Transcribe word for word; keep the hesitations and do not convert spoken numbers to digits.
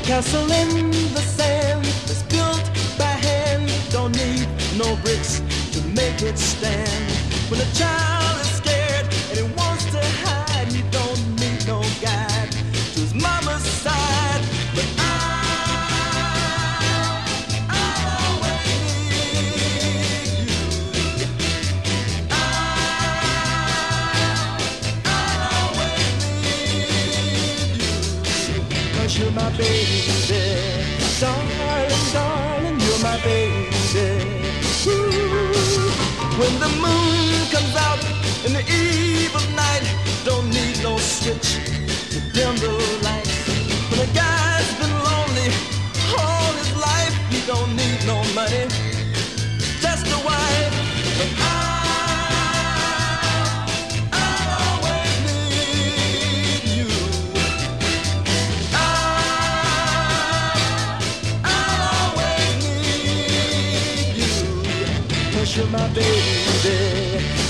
castle in the sand that's built by hand. Don't need no bricks to make it stand. When a child is scared and he wants to hide, he don't need no guide to his mama's side. But I, I always need you. I, I always need you. 'Cause you're my baby, darling, darling, you're my baby. Ooh. When the moon comes out in the eve of night, don't need no switch to dim the light. When a guy's been lonely all his life, he don't need no money, just a wife. But I, I always need you. I, I always need you. 'Cause you're my baby.